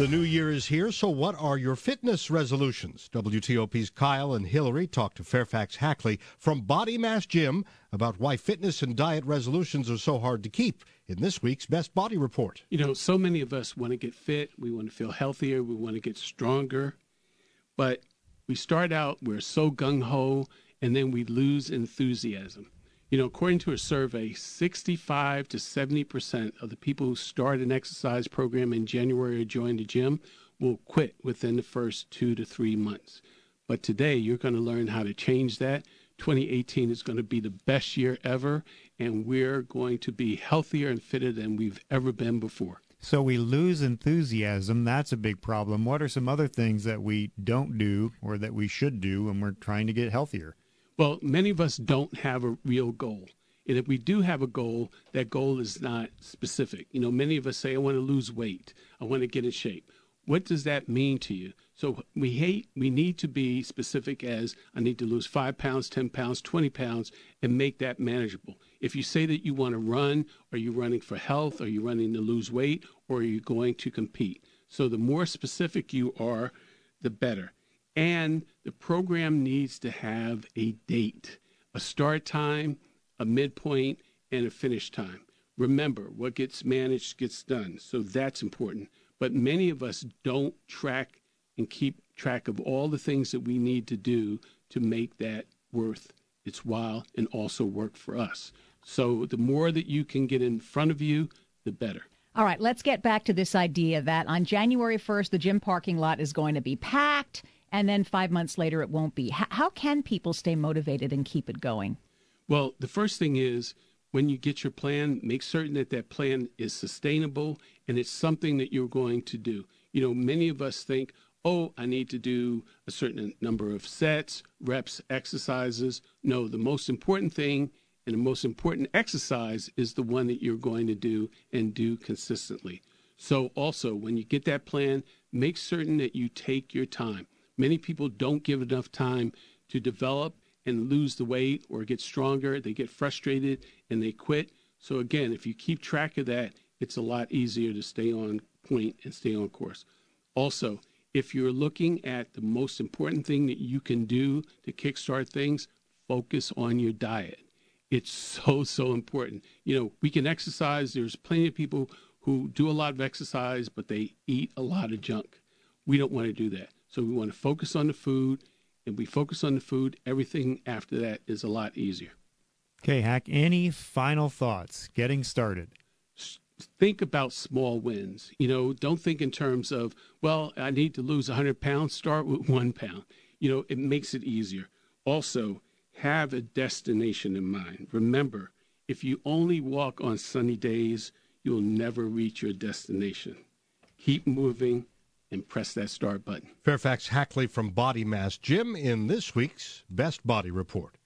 The new year is here, so what are your fitness resolutions? WTOP's Kyle and Hillary talked to Fairfax Hackley from Body Mass Gym about why fitness and diet resolutions are so hard to keep in this week's Best Body Report. You know, so many of us want to get fit, we want to feel healthier, we want to get stronger, but we start out, we're so gung-ho, and then we lose enthusiasm. You know, according to a survey, 65 to 70% of the people who start an exercise program in January or join the gym will quit within the first 2 to 3 months. But today, you're going to learn how to change that. 2018 is going to be the best year ever, and we're going to be healthier and fitter than we've ever been before. So we lose enthusiasm. That's a big problem. What are some other things that we don't do or that we should do when we're trying to get healthier? Well, many of us don't have a real goal. And if we do have a goal, that goal is not specific. You know, many of us say, I want to lose weight. I want to get in shape. What does that mean to you? So we need to be specific as I need to lose 5 pounds, 10 pounds, 20 pounds, and make that manageable. If you say that you want to run, are you running for health? Are you running to lose weight? Or are you going to compete? So the more specific you are, the better. And the program needs to have a date, a start time, a midpoint, and a finish time. Remember, what gets managed gets done. So that's important. But many of us don't track and keep track of all the things that we need to do to make that worth its while and also work for us. So the more that you can get in front of you, the better. All right, let's get back to this idea that on January 1st, the gym parking lot is going to be packed, and then 5 months later it won't be. How can people stay motivated and keep it going? Well, the first thing is when you get your plan, make certain that that plan is sustainable and it's something that you're going to do. You know, many of us think, oh, I need to do a certain number of sets, reps, exercises. No, the most important thing and the most important exercise is the one that you're going to do and do consistently. So also, when you get that plan, make certain that you take your time. Many people don't give enough time to develop and lose the weight or get stronger. They get frustrated and they quit. So again, if you keep track of that, it's a lot easier to stay on point and stay on course. Also, if you're looking at the most important thing that you can do to kickstart things, focus on your diet. It's so important. You know, we can exercise. There's plenty of people who do a lot of exercise, but they eat a lot of junk. We don't want to do that. So we want to focus on the food. If we focus on the food, everything after that is a lot easier. Okay, Hack, any final thoughts getting started? Think about small wins. You know, don't think in terms of, well, I need to lose 100 pounds. Start with 1 pound. You know, it makes it easier. Also, have a destination in mind. Remember, if you only walk on sunny days, you'll never reach your destination. Keep moving and press that start button. Fairfax Hackley from Body Mass Gym in this week's Best Body Report.